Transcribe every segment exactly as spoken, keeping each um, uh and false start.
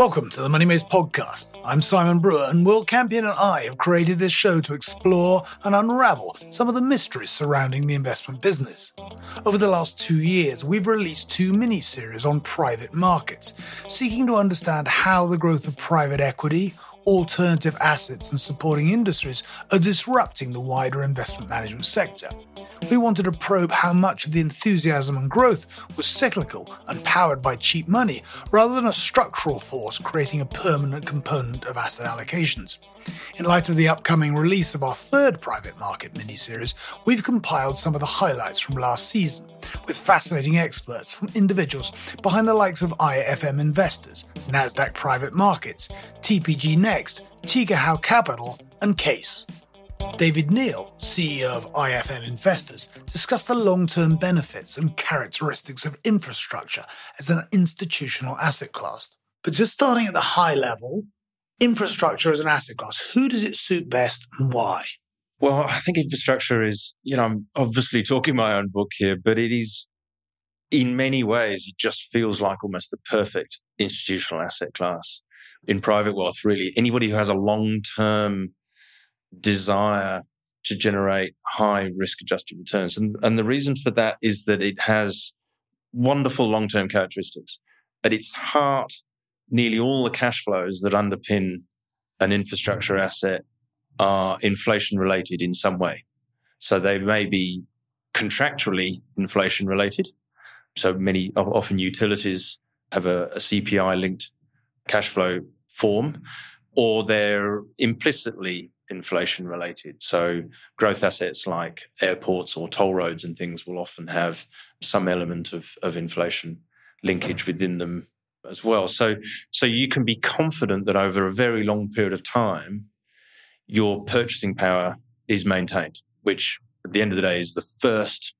Welcome to the Money Maze podcast. I'm Simon Brewer, and Will Campion and I have created this show to explore and unravel some of the mysteries surrounding the investment business. Over the last two years, we've released two mini-series on private markets, seeking to understand how the growth of private equity, alternative assets and supporting industries are disrupting the wider investment management sector. We wanted to probe how much of the enthusiasm and growth was cyclical and powered by cheap money, rather than a structural force creating a permanent component of asset allocations. In light of the upcoming release of our third private market mini-series, we've compiled some of the highlights from last season, with fascinating experts from individuals behind the likes of I F M Investors, Nasdaq Private Markets, T P G Next, Tiger Howe Capital, and Case. David Neal, C E O of I F M Investors, discussed the long-term benefits and characteristics of infrastructure as an institutional asset class. But just starting at the high level, infrastructure as an asset class, who does it suit best and why? Well, I think infrastructure is, you know, I'm obviously talking my own book here, but it is, in many ways, it just feels like almost the perfect institutional asset class. In private wealth, really, anybody who has a long-term desire to generate high risk-adjusted returns. And, and the reason for that is that it has wonderful long-term characteristics. At its heart, nearly all the cash flows that underpin an infrastructure asset are inflation-related in some way. So they may be contractually inflation-related. So many, often utilities have a, a C P I-linked cash flow form, or they're implicitly inflation related. So growth assets like airports or toll roads and things will often have some element of, of inflation linkage within them as well. So, so you can be confident that over a very long period of time, your purchasing power is maintained, which at the end of the day is the first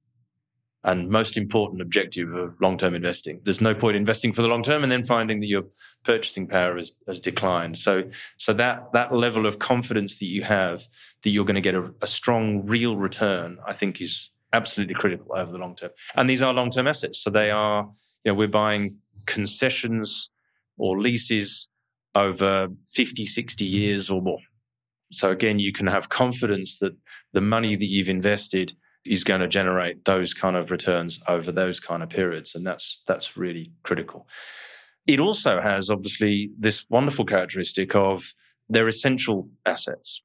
and most important objective of long-term investing. There's no point investing for the long term and then finding that your purchasing power has, has declined. So, so that that level of confidence that you have that you're going to get a, a strong real return, I think, is absolutely critical over the long term. And these are long-term assets. So they are, you know, we're buying concessions or leases over fifty, sixty years or more. So again, you can have confidence that the money that you've invested is going to generate those kind of returns over those kind of periods. And that's that's really critical. It also has, obviously, this wonderful characteristic of they're essential assets.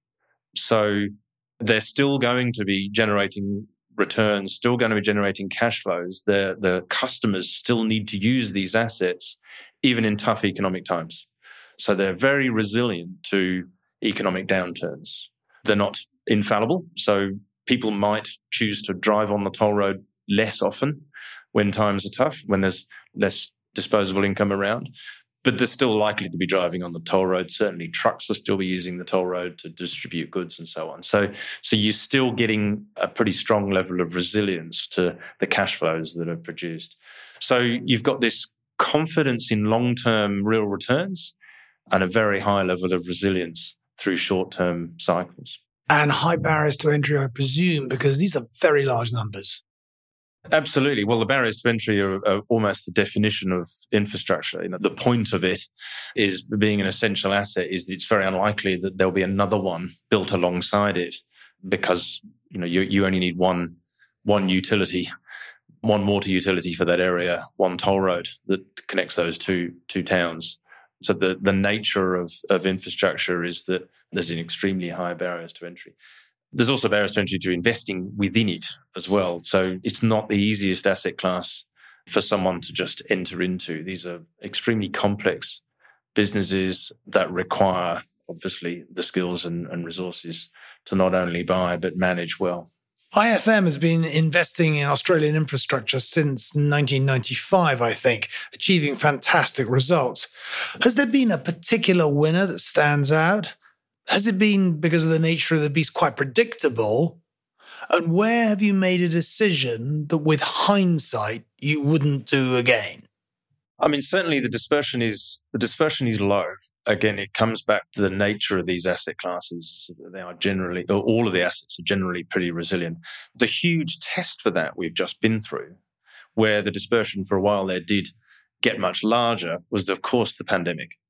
So they're still going to be generating returns, still going to be generating cash flows. The, the customers still need to use these assets, even in tough economic times. So they're very resilient to economic downturns. They're not infallible. So people might choose to drive on the toll road less often when times are tough, when there's less disposable income around. But they're still likely to be driving on the toll road. Certainly trucks will still be using the toll road to distribute goods and so on. So, so you're still getting a pretty strong level of resilience to the cash flows that are produced. So you've got this confidence in long-term real returns and a very high level of resilience through short-term cycles. And high barriers to entry, I presume, because these are very large numbers. Absolutely. Well, the barriers to entry are, are almost the definition of infrastructure. You know, the point of it is being an essential asset is that it's very unlikely that there'll be another one built alongside it because, you know, you, you only need one, one utility, one water utility for that area, one toll road that connects those two, two towns. So the, the nature of, of infrastructure is that there's an extremely high barriers to entry. There's also barriers to entry to investing within it as well. So it's not the easiest asset class for someone to just enter into. These are extremely complex businesses that require, obviously, the skills and, and resources to not only buy but manage well. I F M has been investing in Australian infrastructure since nineteen ninety-five, I think, achieving fantastic results. Has there been a particular winner that stands out? Has it been because of the nature of the beast quite predictable? And where have you made a decision that with hindsight you wouldn't do again? I mean, certainly the dispersion is the dispersion is low. Again, it comes back to the nature of these asset classes. They are generally, or all of the assets are generally pretty resilient. The huge test for that we've just been through, where the dispersion for a while there did get much larger, was, of course, the pandemic.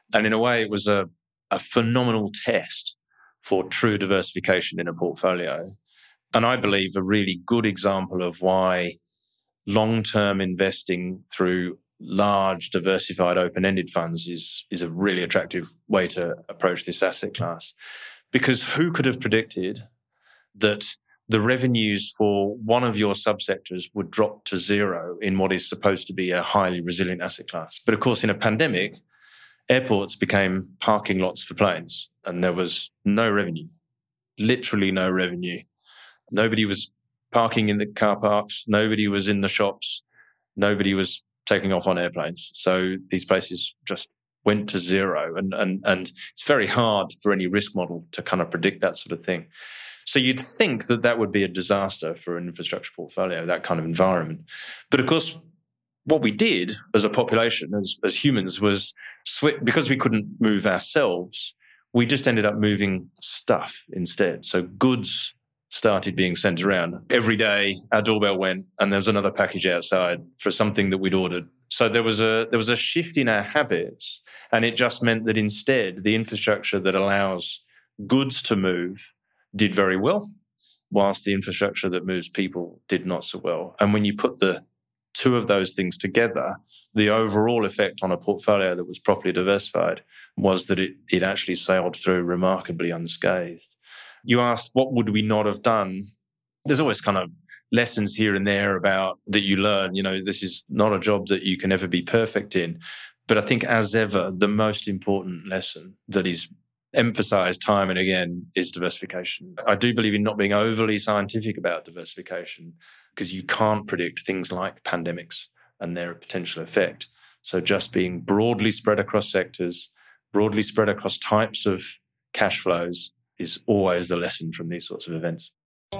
And in a way, it was a, a phenomenal test for true diversification in a portfolio. And I believe a really good example of why long-term investing through large, diversified, open-ended funds is, is a really attractive way to approach this asset class. Because who could have predicted that the revenues for one of your subsectors would drop to zero in what is supposed to be a highly resilient asset class? But of course, in a pandemic, airports became parking lots for planes, and there was no revenue, literally no revenue. Nobody was parking in the car parks. Nobody was in the shops. Nobody was taking off on airplanes. So these places just went to zero. And, and, and it's very hard for any risk model to kind of predict that sort of thing. So you'd think that that would be a disaster for an infrastructure portfolio, that kind of environment. But of course, what we did as a population, as, as humans, was sw- because we couldn't move ourselves, we just ended up moving stuff instead. So goods started being sent around. Every day, our doorbell went and there was another package outside for something that we'd ordered. So there was a there was a shift in our habits, and it just meant that instead, the infrastructure that allows goods to move did very well, whilst the infrastructure that moves people did not so well. And when you put the two of those things together, the overall effect on a portfolio that was properly diversified was that it, it actually sailed through remarkably unscathed. You asked, what would we not have done? There's always kind of lessons here and there about that you learn. You know, this is not a job that you can ever be perfect in. But I think as ever, the most important lesson that is emphasized time and again is diversification. I do believe in not being overly scientific about diversification because you can't predict things like pandemics and their potential effect. So just being broadly spread across sectors, broadly spread across types of cash flows is always the lesson from these sorts of events.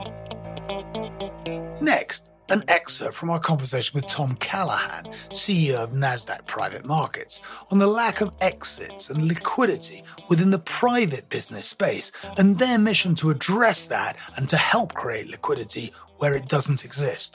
Next, an excerpt from our conversation with Tom Callahan, C E O of Nasdaq Private Markets, on the lack of exits and liquidity within the private business space and their mission to address that and to help create liquidity where it doesn't exist.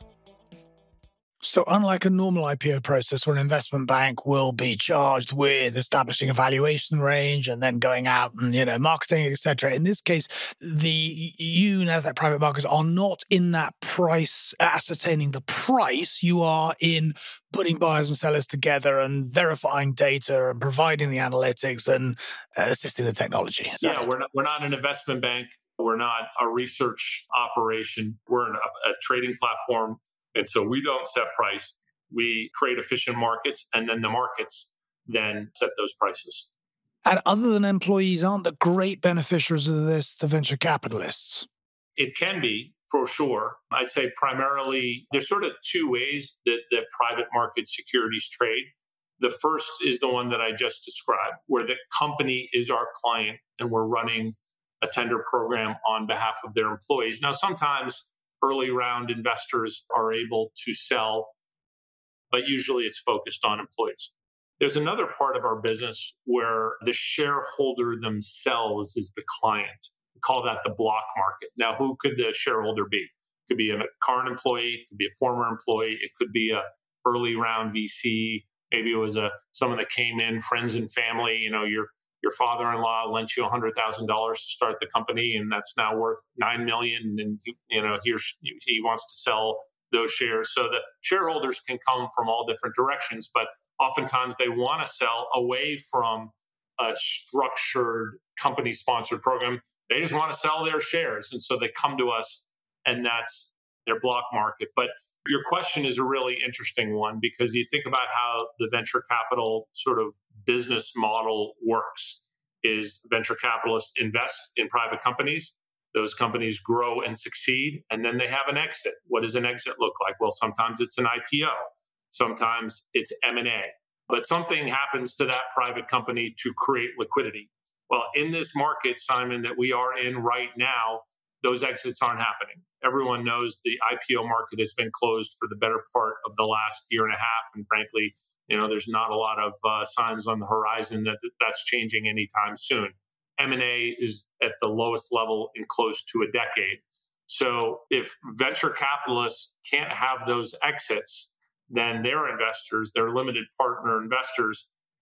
So unlike a normal I P O process where an investment bank will be charged with establishing a valuation range and then going out and, you know, marketing, et cetera, in this case, the you, Nasdaq Private Markets, are not in that price, ascertaining the price. You are in putting buyers and sellers together and verifying data and providing the analytics and uh, assisting the technology. Is Yeah, we're not, we're not an investment bank. We're not a research operation. We're a, a trading platform. And so we don't set price. We create efficient markets, and then the markets then set those prices. And other than employees, aren't the great beneficiaries of this the venture capitalists? It can be, for sure. I'd say primarily there's sort of two ways that, that private market securities trade. The first is the one that I just described, where the company is our client and we're running a tender program on behalf of their employees. Now, sometimes early round investors are able to sell, but usually it's focused on employees. There's another part of our business where the shareholder themselves is the client. We call that the block market. Now, who could the shareholder be? It could be a current employee, it could be a former employee, it could be a early round V C. Maybe it was a someone that came in, friends and family. You know, your your father-in-law lent you one hundred thousand dollars to start the company, and that's now worth nine million dollars. And he, you know, here's, he wants to sell those shares. So the shareholders can come from all different directions, but oftentimes they want to sell away from a structured company-sponsored program. They just want to sell their shares, and so they come to us, and that's their block market. But your question is a really interesting one because you think about how the venture capital sort of business model works. Is venture capitalists invest in private companies, those companies grow and succeed, and then they have an exit. What does an exit look like? Well, sometimes it's an I P O, sometimes it's M and A, but something happens to that private company to create liquidity. Well, in this market, Simon, that we are in right now, those exits aren't happening. Everyone knows the I P O market has been closed for the better part of the last year and a half, and frankly, you know, there's not a lot of uh, signs on the horizon that that's changing anytime soon. M and A is at the lowest level in close to a decade. So if venture capitalists can't have those exits, then their investors, their limited partner investors,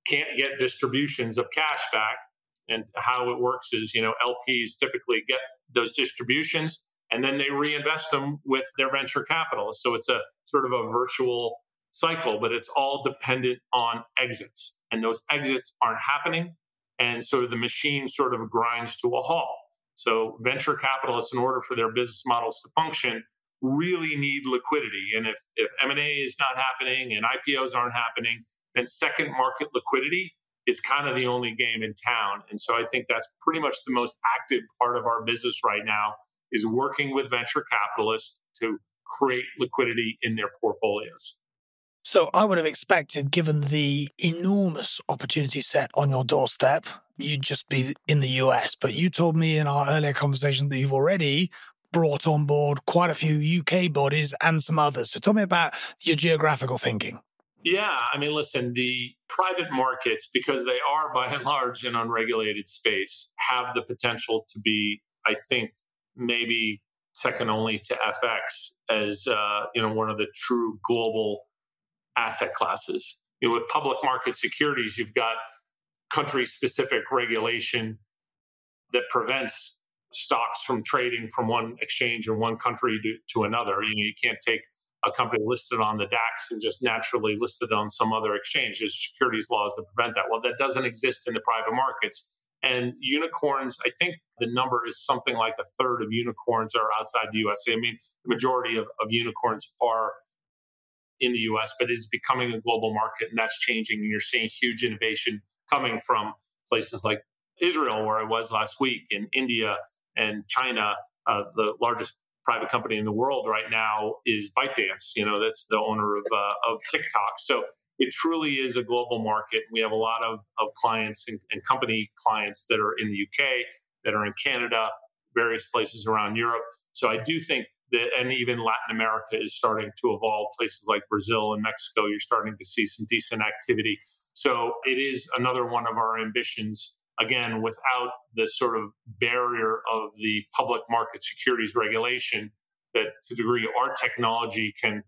can't get distributions of cash back. And how it works is, you know, L Ps typically get those distributions and then they reinvest them with their venture capital. So it's a sort of a virtual cycle, but it's all dependent on exits. And those exits aren't happening. And so the machine sort of grinds to a halt. So venture capitalists, in order for their business models to function, really need liquidity. And if, if M and A is not happening and I P Os aren't happening, then second market liquidity is kind of the only game in town. And so I think that's pretty much the most active part of our business right now, is working with venture capitalists to create liquidity in their portfolios. So I would have expected, given the enormous opportunity set on your doorstep, you'd just be in the U S. But you told me in our earlier conversation that you've already brought on board quite a few U K bodies and some others. So tell me about your geographical thinking. Yeah, I mean, listen, the private markets, because they are by and large an unregulated space, have the potential to be, I think, maybe second only to F X as uh, you know, one of the true global asset classes. You know, with public market securities, you've got country-specific regulation that prevents stocks from trading from one exchange or one country to, to another. You know, you can't take a company listed on the DAX and just naturally listed on some other exchange. There's securities laws that prevent that. Well, that doesn't exist in the private markets. And unicorns, I think the number is something like a third of unicorns are outside the U S. I mean, the majority of, of unicorns are in the U S, but it's becoming a global market, and that's changing. And you're seeing huge innovation coming from places like Israel, where I was last week, in India and China. Uh, the largest private company in the world right now is ByteDance. You know, that's the owner of uh, of TikTok. So it truly is a global market. We have a lot of, of clients and, and company clients that are in the U K, that are in Canada, various places around Europe. So I do think that, and even Latin America is starting to evolve. Places like Brazil and Mexico, you're starting to see some decent activity. So it is another one of our ambitions, again, without the sort of barrier of the public market securities regulation, that to the degree our technology can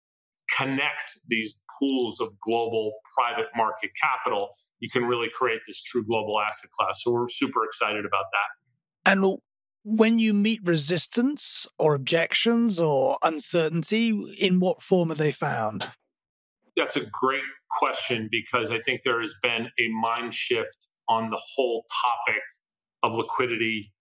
connect these pools of global private market capital, you can really create this true global asset class. So we're super excited about that. And when you meet resistance or objections or uncertainty, in what form are they found? That's a great question, because I think there has been a mind shift on the whole topic of liquidity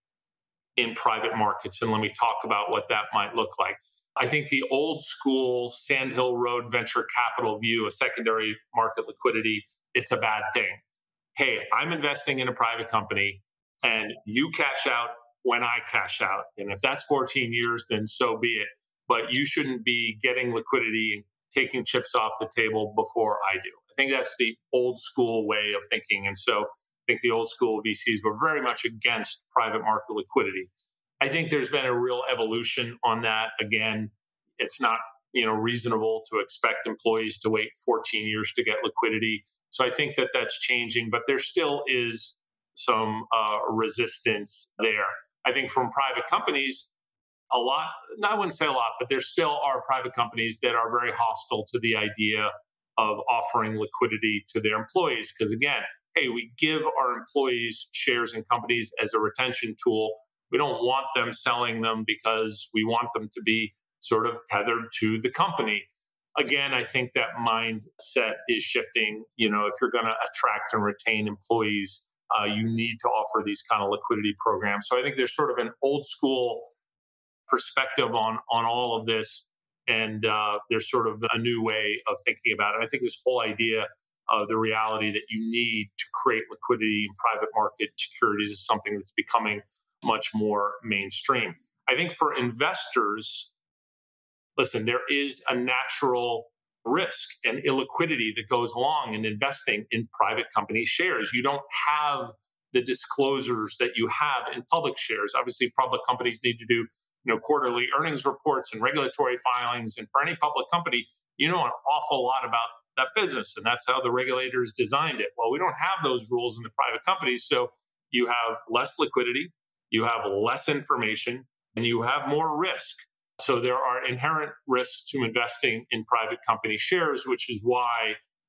in private markets. And let me talk about what that might look like. I think the old school Sandhill Road venture capital view of secondary market liquidity, it's a bad thing. Hey, I'm investing in a private company and you cash out when I cash out. And if that's fourteen years, then so be it. But you shouldn't be getting liquidity and taking chips off the table before I do. I think that's the old school way of thinking. And so I think the old school V Cs were very much against private market liquidity. I think there's been a real evolution on that. Again, it's not, you know, reasonable to expect employees to wait fourteen years to get liquidity. So I think that that's changing, but there still is some uh, resistance there. I think from private companies, a lot, I wouldn't say a lot, but there still are private companies that are very hostile to the idea of offering liquidity to their employees. Because again, hey, we give our employees shares in companies as a retention tool. We don't want them selling them because we want them to be sort of tethered to the company. Again, I think that mindset is shifting. You know, if you're going to attract and retain employees, uh, you need to offer these kind of liquidity programs. So I think there's sort of an old school perspective on, on all of this. And uh, there's sort of a new way of thinking about it. I think this whole idea of the reality that you need to create liquidity in private market securities is something that's becoming much more mainstream. I think for investors, listen, there is a natural risk and illiquidity that goes along in investing in private company shares. You don't have the disclosures that you have in public shares. Obviously, public companies need to do, you know, quarterly earnings reports and regulatory filings. And for any public company, you know an awful lot about that business. And that's how the regulators designed it. Well, we don't have those rules in the private companies. So you have less liquidity, you have less information, and you have more risk. So there are inherent risks to investing in private company shares, which is why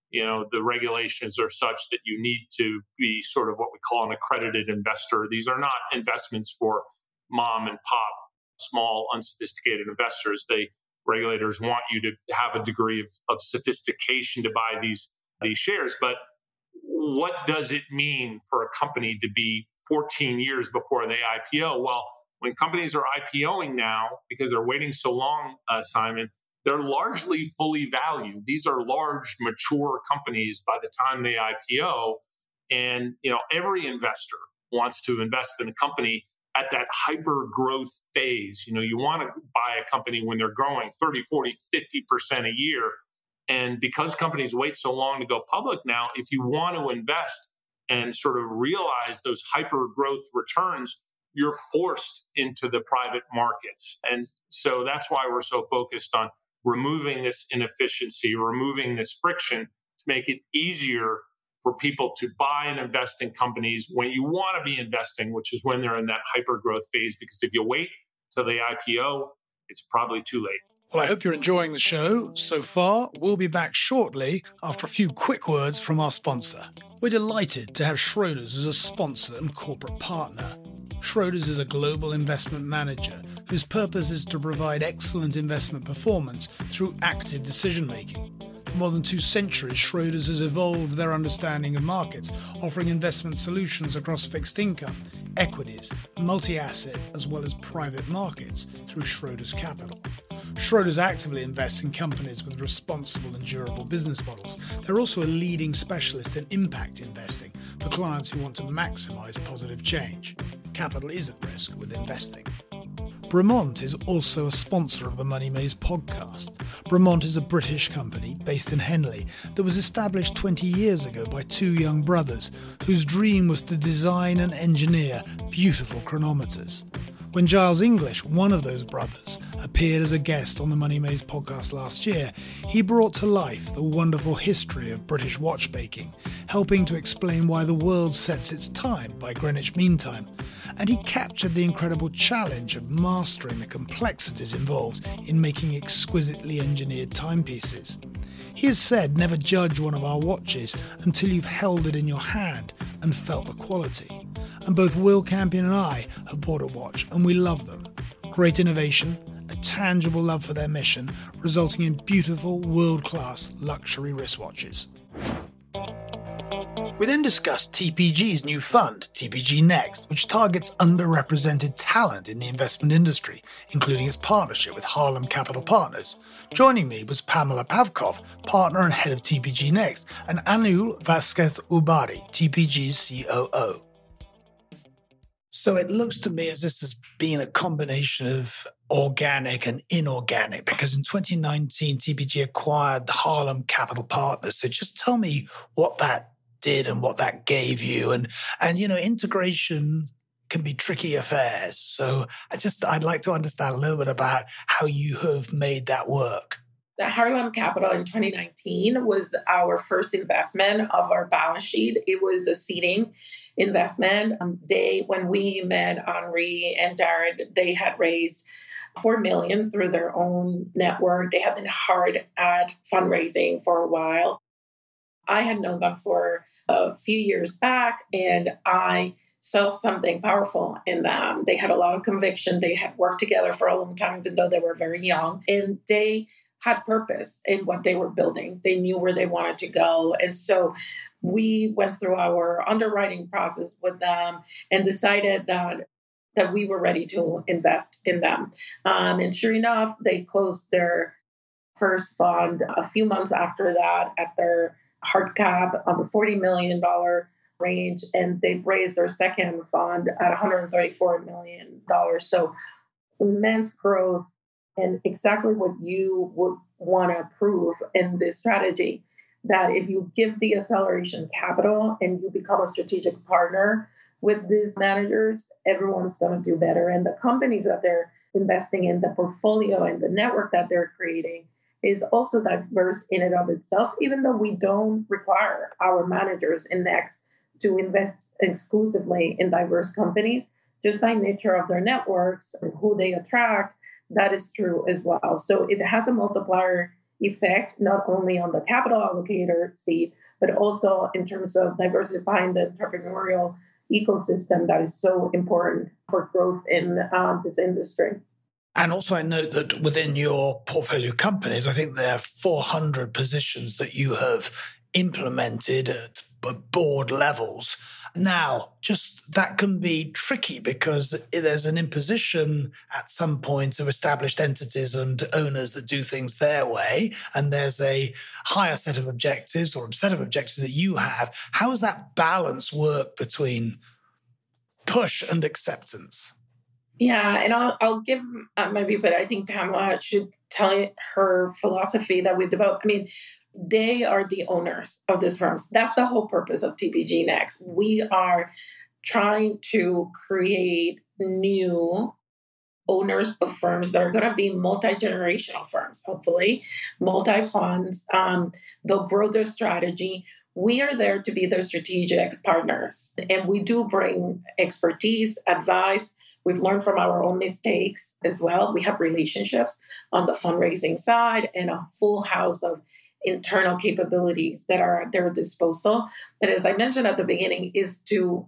You know, the regulations are such that you need to be sort of what we call an accredited investor. These are not investments for mom and pop, small, unsophisticated investors. They regulators want you to have a degree of, of sophistication to buy these, these shares. But what does it mean for a company to be fourteen years before they I P O? Well, when companies are IPOing now, because they're waiting so long, uh, Simon, they're largely fully valued. These are large, mature companies by the time they I P O. And, you know, every investor wants to invest in a company at that hyper growth phase. You know, you want to buy a company when they're growing thirty, forty, fifty percent a year. And because companies wait so long to go public now, if you want to invest and sort of realize those hyper growth returns, you're forced into the private markets. And so that's why we're so focused on removing this inefficiency, removing this friction to make it easier for people to buy and invest in companies when you want to be investing, which is when they're in that hyper growth phase. Because if you wait till they I P O, it's probably too late. Well, I hope you're enjoying the show so far. We'll be back shortly after a few quick words from our sponsor. We're delighted to have Schroders as a sponsor and corporate partner. Schroders is a global investment manager whose purpose is to provide excellent investment performance through active decision-making. For more than two centuries, Schroders has evolved their understanding of markets, offering investment solutions across fixed income, equities, multi-asset, as well as private markets through Schroders Capital. Schroders actively invests in companies with responsible and durable business models. They're also a leading specialist in impact investing for clients who want to maximize positive change. Capital is at risk with investing. Bremont is also a sponsor of the Money Maze podcast. Bremont is a British company based in Henley that was established twenty years ago by two young brothers whose dream was to design and engineer beautiful chronometers. When Giles English, one of those brothers, appeared as a guest on the Money Maze podcast last year, he brought to life the wonderful history of British watchmaking, helping to explain why the world sets its time by Greenwich Mean Time. And he captured the incredible challenge of mastering the complexities involved in making exquisitely engineered timepieces. He has said, never judge one of our watches until you've held it in your hand and felt the quality. And both Will Campion and I have bought a watch, and we love them. Great innovation, a tangible love for their mission, resulting in beautiful, world-class luxury wristwatches. We then discussed T P G's new fund, T P G Next, which targets underrepresented talent in the investment industry, including its partnership with Harlem Capital Partners. Joining me was Pamela Pavkov, partner and head of T P G Next, and Anul Vasquez-Ubari, T P G's C O O. So it looks to me as this has been a combination of organic and inorganic, because in twenty nineteen, T P G acquired the Harlem Capital Partners. So just tell me what that did and what that gave you. And, and you know, integration can be tricky affairs. So I just, I'd like to understand a little bit about how you have made that work. The Harlem Capital in twenty nineteen was our first investment of our balance sheet. It was a seeding investment. Um, they, when we met Henri and Jared, they had raised four million dollars through their own network. They have been hard at fundraising for a while. I had known them for a few years back, and I saw something powerful in them. They had a lot of conviction. They had worked together for a long time, even though they were very young, and they had purpose in what they were building. They knew where they wanted to go. And so we went through our underwriting process with them and decided that that we were ready to invest in them. Um, and sure enough, they closed their first fund a few months after that at their hard cap on the forty million dollars range. And they've raised their second fund at one hundred thirty-four million dollars. So immense growth. And exactly what you would want to prove in this strategy, that if you give the acceleration capital and you become a strategic partner with these managers, everyone's going to do better. And the companies that they're investing in, the portfolio and the network that they're creating is also diverse in and of itself, even though we don't require our managers in Next to invest exclusively in diverse companies, just by nature of their networks and who they attract. That is true as well. So it has a multiplier effect, not only on the capital allocator seat, but also in terms of diversifying the entrepreneurial ecosystem that is so important for growth in um, this industry. And also, I note that within your portfolio companies, I think there are four hundred positions that you have implemented at board levels. Now, just that can be tricky because there's an imposition at some point of established entities and owners that do things their way, and there's a higher set of objectives or a set of objectives that you have. How does that balance work between push and acceptance? Yeah, and I'll, I'll give uh, my view, but I think Pamela should tell her philosophy that we've developed. I mean, they are the owners of these firms. That's the whole purpose of T P G Next. We are trying to create new owners of firms that are going to be multi-generational firms, hopefully, multi-funds. Um, they'll grow their strategy. We are there to be their strategic partners. And we do bring expertise, advice. We've learned from our own mistakes as well. We have relationships on the fundraising side and a full house of internal capabilities that are at their disposal. But as I mentioned at the beginning, is to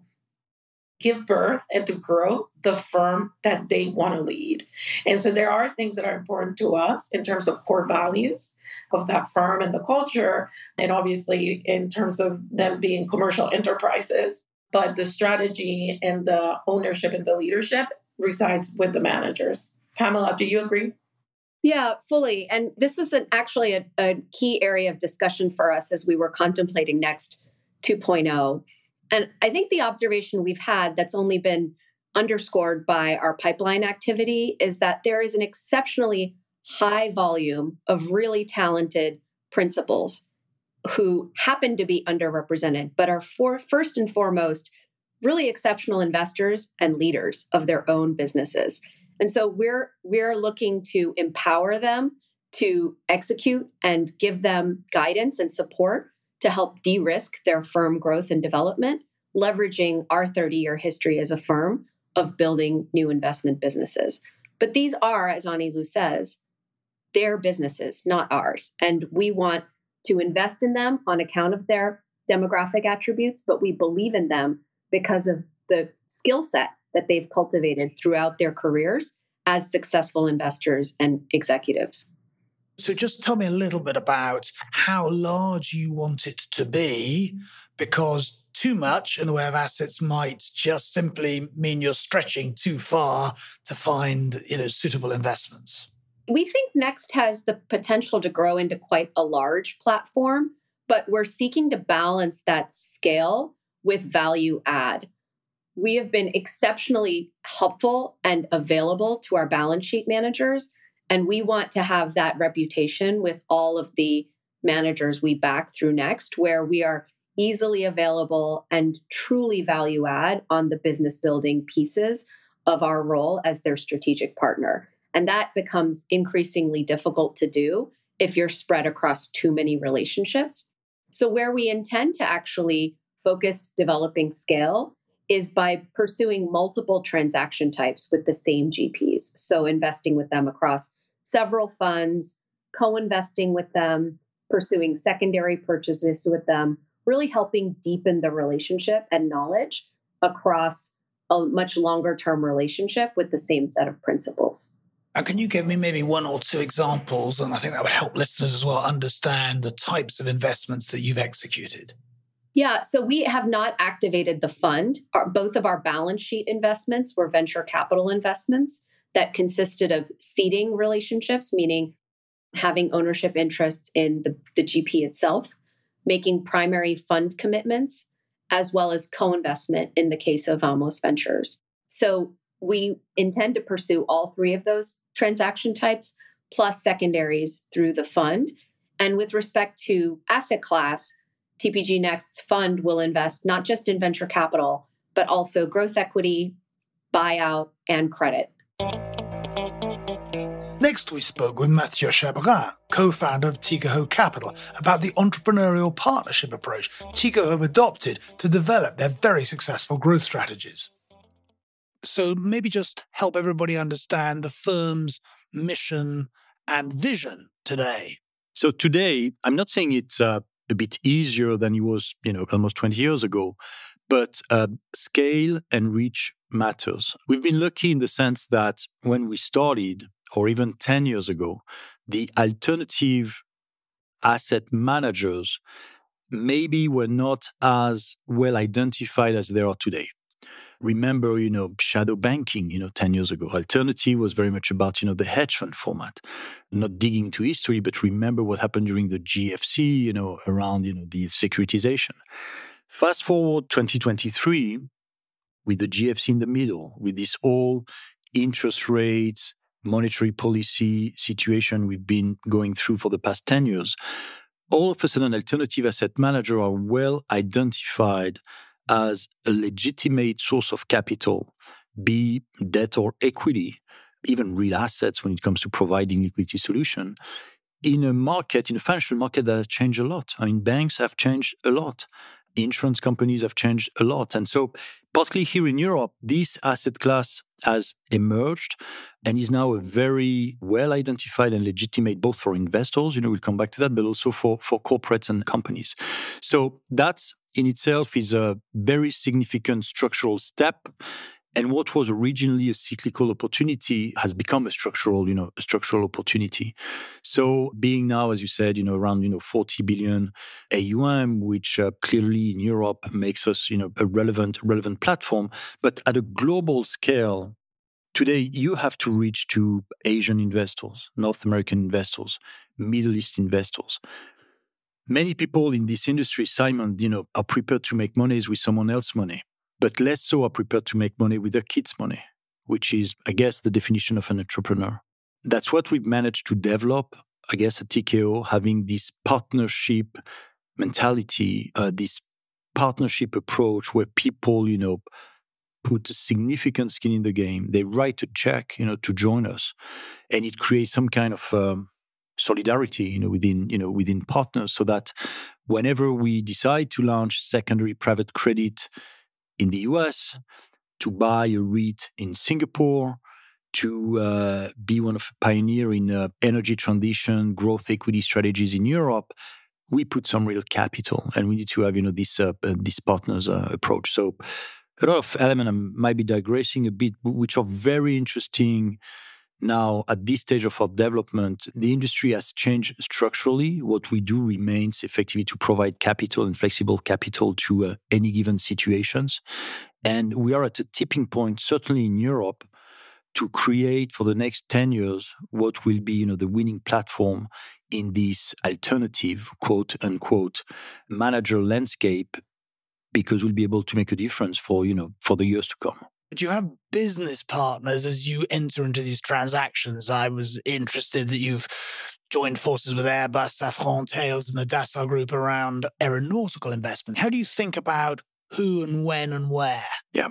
give birth and to grow the firm that they want to lead. And so there are things that are important to us in terms of core values of that firm and the culture, and obviously in terms of them being commercial enterprises. But the strategy and the ownership and the leadership resides with the managers. Pamela, do you agree? Yeah, fully. And this was an, actually a, a key area of discussion for us as we were contemplating Next two point oh. And I think the observation we've had that's only been underscored by our pipeline activity is that there is an exceptionally high volume of really talented principals who happen to be underrepresented, but are for, first and foremost really exceptional investors and leaders of their own businesses. And so we're we're looking to empower them to execute and give them guidance and support to help de-risk their firm growth and development, leveraging our thirty-year history as a firm of building new investment businesses. But these are, as Anilu says, their businesses, not ours. And we want to invest in them on account of their demographic attributes, but we believe in them because of the skill set that they've cultivated throughout their careers as successful investors and executives. So just tell me a little bit about how large you want it to be, because too much in the way of assets might just simply mean you're stretching too far to find, you know, suitable investments. We think Next has the potential to grow into quite a large platform, but we're seeking to balance that scale with value add. We have been exceptionally helpful and available to our balance sheet managers, and we want to have that reputation with all of the managers we back through Next, where we are easily available and truly value add on the business building pieces of our role as their strategic partner. And that becomes increasingly difficult to do if you're spread across too many relationships. So where we intend to actually focus developing scale is by pursuing multiple transaction types with the same G Ps. So investing with them across several funds, co-investing with them, pursuing secondary purchases with them, really helping deepen the relationship and knowledge across a much longer term relationship with the same set of principles. And can you give me maybe one or two examples? And I think that would help listeners as well understand the types of investments that you've executed. Yeah, so we have not activated the fund. Our, both of our balance sheet investments were venture capital investments that consisted of seeding relationships, meaning having ownership interests in the, the G P itself, making primary fund commitments, as well as co-investment in the case of Almos Ventures. So we intend to pursue all three of those transaction types, plus secondaries through the fund. And with respect to asset class, T P G Next's fund will invest not just in venture capital, but also growth equity, buyout, and credit. Next, we spoke with Mathieu Chabrin, co-founder of Tikehau Capital, about the entrepreneurial partnership approach Tikehau have adopted to develop their very successful growth strategies. So maybe just help everybody understand the firm's mission and vision today. So today, I'm not saying it's uh, a bit easier than it was, you know, almost twenty years ago, but uh, scale and reach matters. We've been lucky in the sense that when we started, or even ten years ago, the alternative asset managers maybe were not as well identified as they are today. Remember, you know, shadow banking, you know, ten years ago. Alternative was very much about, you know, the hedge fund format. Not digging into history, but remember what happened during the G F C, you know, around, you know, the securitization. Fast forward twenty twenty-three, with the G F C in the middle, with this whole interest rates, monetary policy situation we've been going through for the past ten years, all of a sudden, alternative asset managers are well identified as a legitimate source of capital, be debt or equity, even real assets when it comes to providing liquidity solution, in a market, in a financial market that has changed a lot. I mean, banks have changed a lot. Insurance companies have changed a lot. And so, particularly here in Europe, this asset class has emerged and is now a very well identified and legitimate both for investors, you know, we'll come back to that, but also for, for corporates and companies. So that's in itself is a very significant structural step. And what was originally a cyclical opportunity has become a structural, you know, a structural opportunity. So being now, as you said, you know, around, you know, forty billion A U M, which uh, clearly in Europe makes us, you know, a relevant, relevant platform. But at a global scale, today you have to reach to Asian investors, North American investors, Middle East investors. Many people in this industry, Simon, you know, are prepared to make monies with someone else's money, but less so are prepared to make money with their kids' money, which is, I guess, the definition of an entrepreneur. That's what we've managed to develop, I guess, at T K O, having this partnership mentality, uh, this partnership approach where people, you know, put significant skin in the game. They write a check, you know, to join us, and it creates some kind of um, solidarity, you know, within, you know, within partners, so that whenever we decide to launch secondary private credit in the U S, to buy a REIT in Singapore, to uh, be one of the pioneers in uh, energy transition, growth equity strategies in Europe, we put some real capital, and we need to have, you know, this uh, uh, this partners uh, approach. So a lot of elements, I might be digressing a bit, which are very interesting. Now, at this stage of our development, the industry has changed structurally. What we do remains effectively to provide capital and flexible capital to uh, any given situations. And we are at a tipping point, certainly in Europe, to create for the next ten years what will be, you know, the winning platform in this alternative, quote unquote, manager landscape, because we'll be able to make a difference for, you know, for the years to come. Do you have business partners as you enter into these transactions? I was interested that you've joined forces with Airbus, Safran, Thales, and the Dassault Group around aeronautical investment. How do you think about who and when and where? Yeah,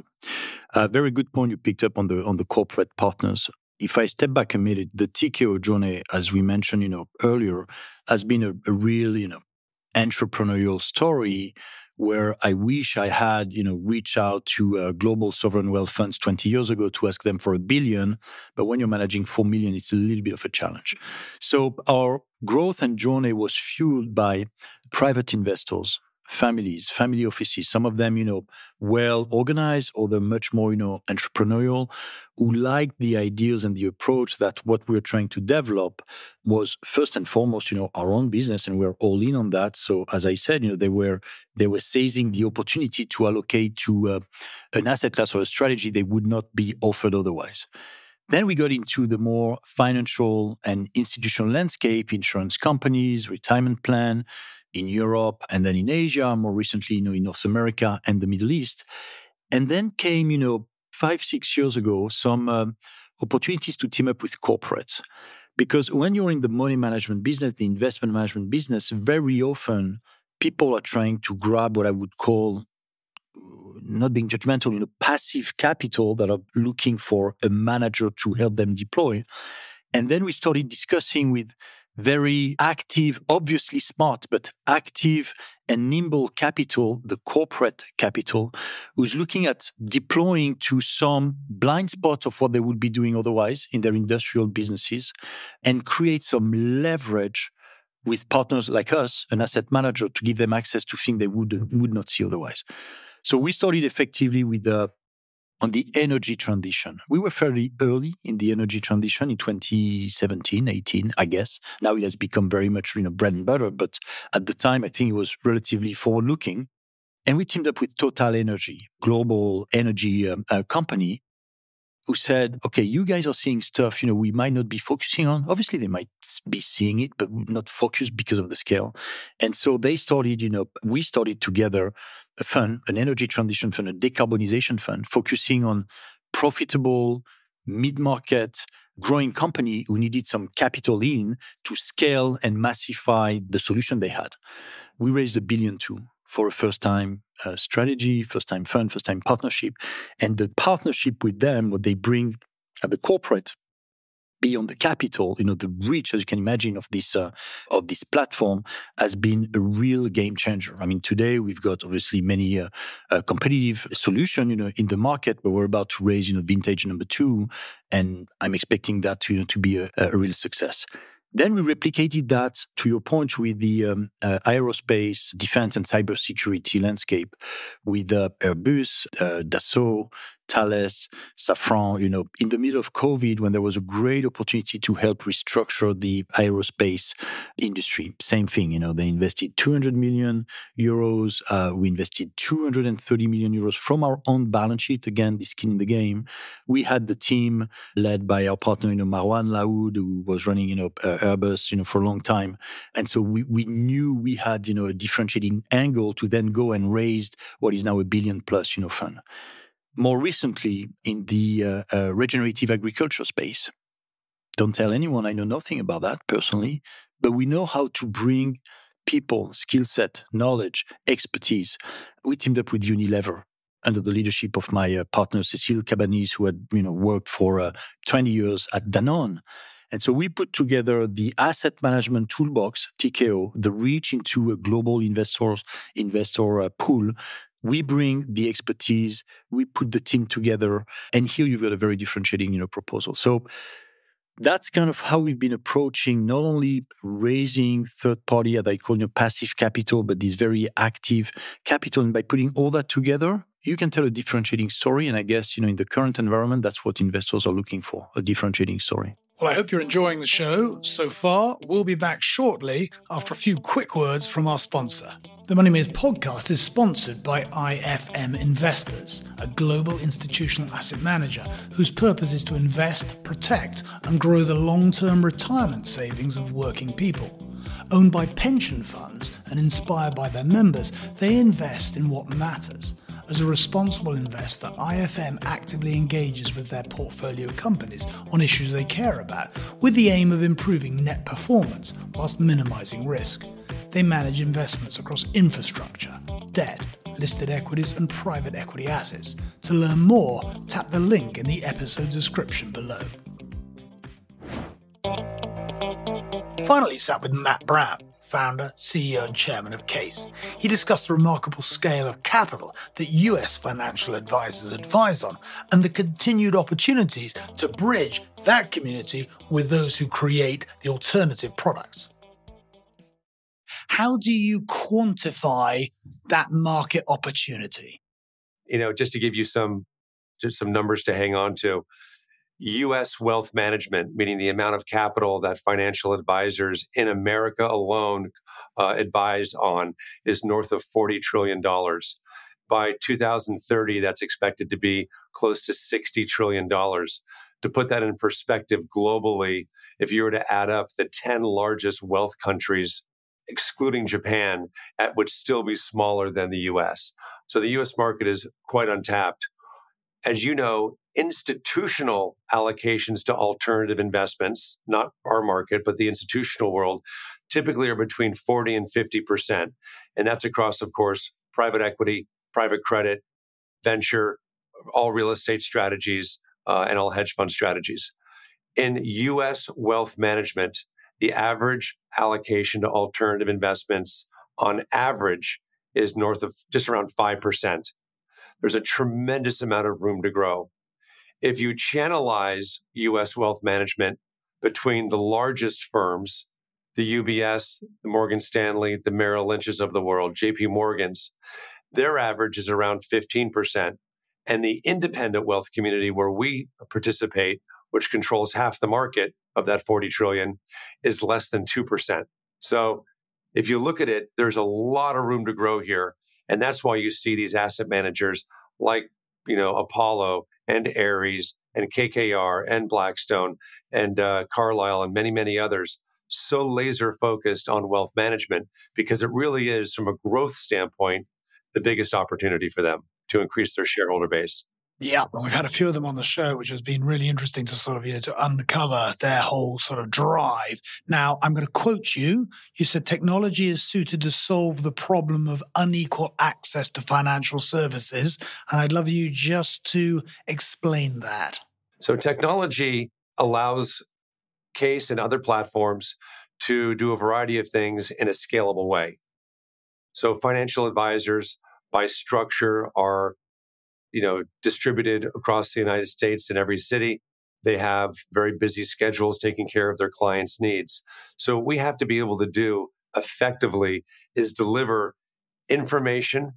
a very good point you picked up on the on the corporate partners. If I step back a minute, the T K O journey, as we mentioned, you know, earlier, has been a, a real, you know, entrepreneurial story, where I wish I had, you know, reached out to uh, global sovereign wealth funds twenty years ago to ask them for a billion. But when you're managing four million, it's a little bit of a challenge. So our growth and journey was fueled by private investors, families, family offices, some of them, you know, well organized, or they're much more, you know, entrepreneurial, who liked the ideas and the approach that what we were trying to develop was first and foremost, you know, our own business, and we're all in on that. So as I said, you know, they were they were seizing the opportunity to allocate to uh, an asset class or a strategy they would not be offered otherwise. Then we got into the more financial and institutional landscape, insurance companies, retirement plan, in Europe, and then in Asia, more recently, you know, in North America and the Middle East. And then came, you know, five, six years ago, some um, opportunities to team up with corporates. Because when you're in the money management business, the investment management business, very often people are trying to grab what I would call, not being judgmental, you know, passive capital that are looking for a manager to help them deploy. And then we started discussing with very active, obviously smart, but active and nimble capital, the corporate capital, who's looking at deploying to some blind spots of what they would be doing otherwise in their industrial businesses, and create some leverage with partners like us, an asset manager, to give them access to things they would, would not see otherwise. So we started effectively with the on the energy transition. We were fairly early in the energy transition in twenty seventeen, eighteen, I guess. Now it has become very much, you know, bread and butter, but at the time, I think it was relatively forward-looking. And we teamed up with Total Energy, global energy um, uh, company, who said, okay, you guys are seeing stuff, you know, we might not be focusing on. Obviously, they might be seeing it, but not focused because of the scale. And so they started, you know, we started together a fund, an energy transition fund, a decarbonization fund, focusing on profitable, mid-market, growing company who needed some capital in to scale and massify the solution they had. We raised a billion two for a first-time uh, strategy, first-time fund, first-time partnership. And the partnership with them, what they bring at the corporate, beyond the capital, you know, the reach, as you can imagine, of this uh, of this platform has been a real game changer. I mean, today we've got obviously many uh, uh, competitive solutions, you know, in the market, but we're about to raise, you know, vintage number two, and I'm expecting that to, you know, to be a, a real success. Then we replicated that, to your point, with the um, uh, aerospace, defense, and cybersecurity landscape with uh, Airbus, uh, Dassault, Thales, Safran, you know, in the middle of COVID, when there was a great opportunity to help restructure the aerospace industry. Same thing, you know, they invested two hundred million euros. Uh, we invested two hundred thirty million euros from our own balance sheet. Again, the skin in the game. We had the team led by our partner, you know, Marwan Laoud, who was running, you know, uh, Airbus, you know, for a long time. And so we, we knew we had, you know, a differentiating angle to then go and raise what is now a billion plus, you know, fund. More recently, in the uh, uh, regenerative agriculture space, don't tell anyone, I know nothing about that personally, but we know how to bring people, skill set, knowledge, expertise. We teamed up with Unilever under the leadership of my uh, partner, Cécile Cabanis, who had, you know, worked for uh, twenty years at Danone. And so we put together the asset management toolbox, T K O, the reach into a global investors, investor uh, pool. We bring the expertise, we put the team together, and here you've got a very differentiating, you know, proposal. So that's kind of how we've been approaching not only raising third-party, as I call, you know, passive capital, but this very active capital. And by putting all that together, you can tell a differentiating story. And I guess, you know, in the current environment, that's what investors are looking for, a differentiating story. Well, I hope you're enjoying the show so far. We'll be back shortly after a few quick words from our sponsor. The Money Maze podcast is sponsored by I F M Investors, a global institutional asset manager whose purpose is to invest, protect, and grow the long-term retirement savings of working people. Owned by pension funds and inspired by their members, they invest in what matters. As a responsible investor, I F M actively engages with their portfolio companies on issues they care about, with the aim of improving net performance whilst minimizing risk. They manage investments across infrastructure, debt, listed equities, and private equity assets. To learn more, tap the link in the episode description below. Finally sat with Matt Brown, founder, C E O, and chairman of CASE. He discussed the remarkable scale of capital that U S financial advisors advise on and the continued opportunities to bridge that community with those who create the alternative products. How do you quantify that market opportunity? You know, just to give you some, just some numbers to hang on to, U S wealth management, meaning the amount of capital that financial advisors in America alone uh, advise on, is north of forty trillion dollars. By two thousand thirty, that's expected to be close to sixty trillion dollars. To put that in perspective globally, if you were to add up the ten largest wealth countries, excluding Japan, that would still be smaller than the U S. So the U S market is quite untapped. As you know, institutional allocations to alternative investments, not our market, but the institutional world, typically are between forty and fifty percent. And that's across, of course, private equity, private credit, venture, all real estate strategies, uh, and all hedge fund strategies. In U S wealth management, the average allocation to alternative investments on average is north of just around five percent. There's a tremendous amount of room to grow. If you channelize U S wealth management between the largest firms, the U B S, the Morgan Stanley, the Merrill Lynch's of the world, J P Morgan's, their average is around fifteen percent. And the independent wealth community where we participate, which controls half the market of that forty trillion, is less than two percent. So if you look at it, there's a lot of room to grow here. And that's why you see these asset managers like, you know, Apollo and Ares and K K R and Blackstone and uh, Carlyle and many, many others so laser focused on wealth management, because it really is, from a growth standpoint, the biggest opportunity for them to increase their shareholder base. Yeah, and we've had a few of them on the show, which has been really interesting to sort of, you know, to uncover their whole sort of drive. Now, I'm going to quote you. You said technology is suited to solve the problem of unequal access to financial services. And I'd love you just to explain that. So technology allows Case and other platforms to do a variety of things in a scalable way. So financial advisors, by structure, are you know, distributed across the United States in every city. They have very busy schedules taking care of their clients' needs. So what we have to be able to do effectively is deliver information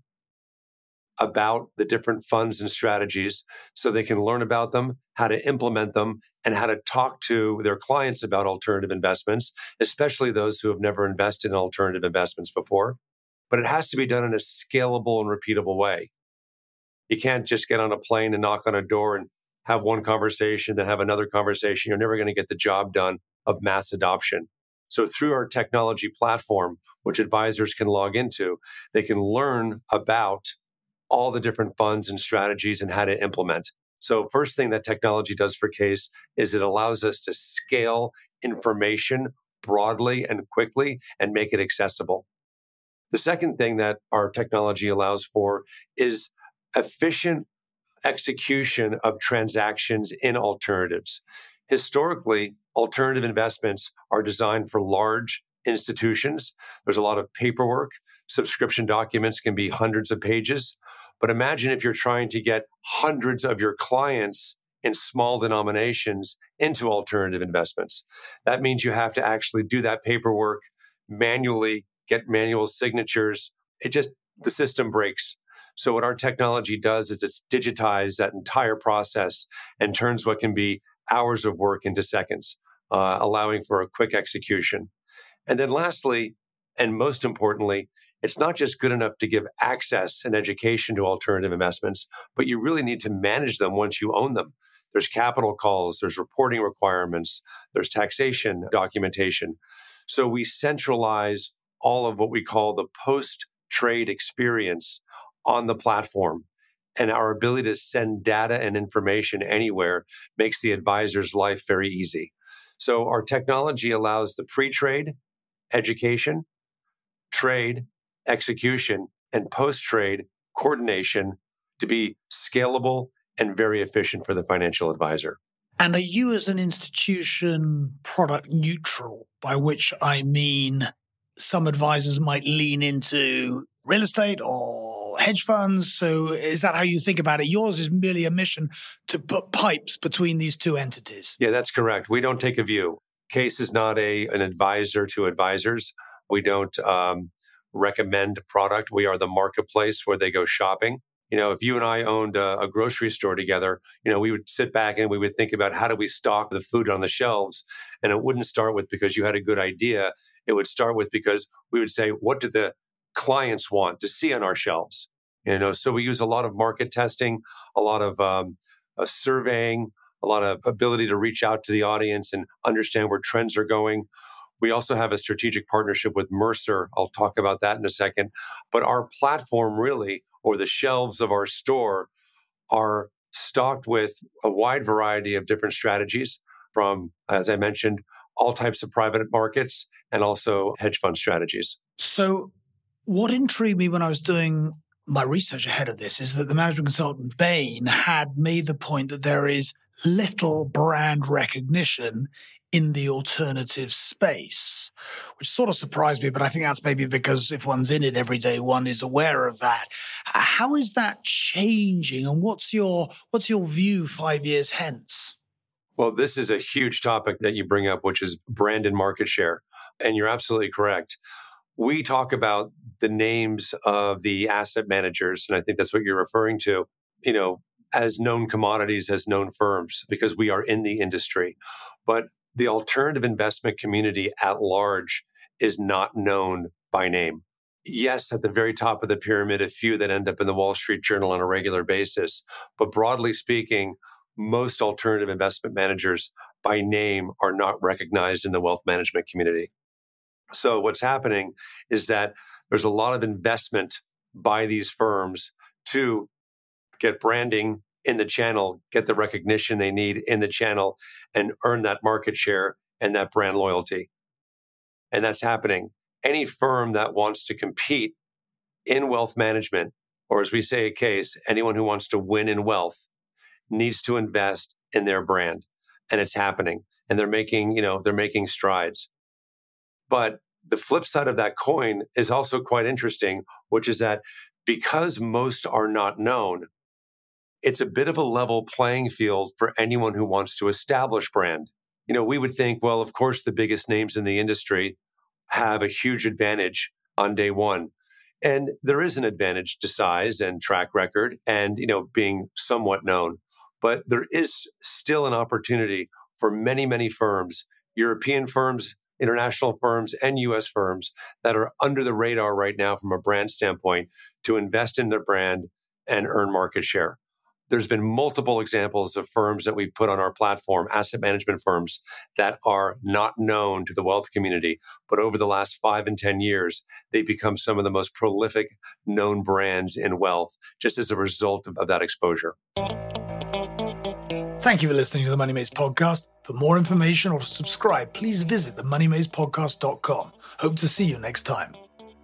about the different funds and strategies so they can learn about them, how to implement them, and how to talk to their clients about alternative investments, especially those who have never invested in alternative investments before. But it has to be done in a scalable and repeatable way. You can't just get on a plane and knock on a door and have one conversation, then have another conversation. You're never going to get the job done of mass adoption. So through our technology platform, which advisors can log into, they can learn about all the different funds and strategies and how to implement. So first thing that technology does for Case is it allows us to scale information broadly and quickly and make it accessible. The second thing that our technology allows for is efficient execution of transactions in alternatives. Historically, alternative investments are designed for large institutions. There's a lot of paperwork. Subscription documents can be hundreds of pages. But imagine if you're trying to get hundreds of your clients in small denominations into alternative investments. That means you have to actually do that paperwork manually, get manual signatures. It just, the system breaks. So what our technology does is it's digitized that entire process and turns what can be hours of work into seconds, uh, allowing for a quick execution. And then lastly, and most importantly, it's not just good enough to give access and education to alternative investments, but you really need to manage them once you own them. There's capital calls, there's reporting requirements, there's taxation documentation. So we centralize all of what we call the post-trade experience on the platform. And our ability to send data and information anywhere makes the advisor's life very easy. So our technology allows the pre-trade, education, trade, execution, and post-trade coordination to be scalable and very efficient for the financial advisor. And are you as an institution product neutral, by which I mean some advisors might lean into real estate or hedge funds? So is that how you think about it? Yours is merely a mission to put pipes between these two entities. Yeah, that's correct. We don't take a view. Case is not a an advisor to advisors. We don't um, recommend product. We are the marketplace where they go shopping. You know, if you and I owned a, a grocery store together, you know, we would sit back and we would think about how do we stock the food on the shelves? And it wouldn't start with because you had a good idea. It would start with because we would say, what do the clients want to see on our shelves? You know, so we use a lot of market testing, a lot of um, uh, surveying, a lot of ability to reach out to the audience and understand where trends are going. We also have a strategic partnership with Mercer. I'll talk about that in a second. But our platform really, or the shelves of our store, are stocked with a wide variety of different strategies from, as I mentioned, all types of private markets and also hedge fund strategies. So what intrigued me when I was doing my research ahead of this is that the management consultant Bain had made the point that there is little brand recognition in the alternative space, which sort of surprised me, but I think that's maybe because if one's in it every day, one is aware of that. How is that changing, and what's your what's your view five years hence? Well, this is a huge topic that you bring up, which is brand and market share. And you're absolutely correct. We talk about the names of the asset managers, and I think that's what you're referring to, you know, as known commodities, as known firms, because we are in the industry. But the alternative investment community at large is not known by name. Yes, at the very top of the pyramid, a few that end up in the Wall Street Journal on a regular basis. But broadly speaking, most alternative investment managers by name are not recognized in the wealth management community. So what's happening is that there's a lot of investment by these firms to get branding in the channel, get the recognition they need in the channel, and earn that market share and that brand loyalty. And that's happening. Any firm that wants to compete in wealth management, or as we say at Case, anyone who wants to win in wealth, needs to invest in their brand. And it's happening. And they're making, you know, they're making strides. But the flip side of that coin is also quite interesting, which is that because most are not known, it's a bit of a level playing field for anyone who wants to establish brand. You know, we would think, well, of course, the biggest names in the industry have a huge advantage on day one. And there is an advantage to size and track record and, you know, being somewhat known. But there is still an opportunity for many, many firms, European firms, international firms, and U S firms that are under the radar right now from a brand standpoint to invest in their brand and earn market share. There's been multiple examples of firms that we've put on our platform, asset management firms that are not known to the wealth community, but over the last five and ten years, they've become some of the most prolific known brands in wealth, just as a result of, of that exposure. Thank you for listening to the Money Maze podcast. For more information or to subscribe, please visit the money maze podcast dot com. Hope to see you next time.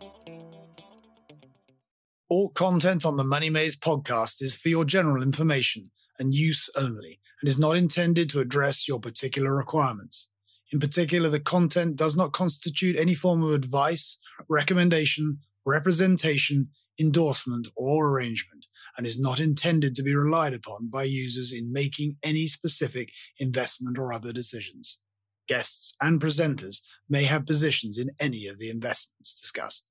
All content on the Money Maze podcast is for your general information and use only, and is not intended to address your particular requirements. In particular, the content does not constitute any form of advice, recommendation, representation, endorsement, or arrangement, and is not intended to be relied upon by users in making any specific investment or other decisions. Guests and presenters may have positions in any of the investments discussed.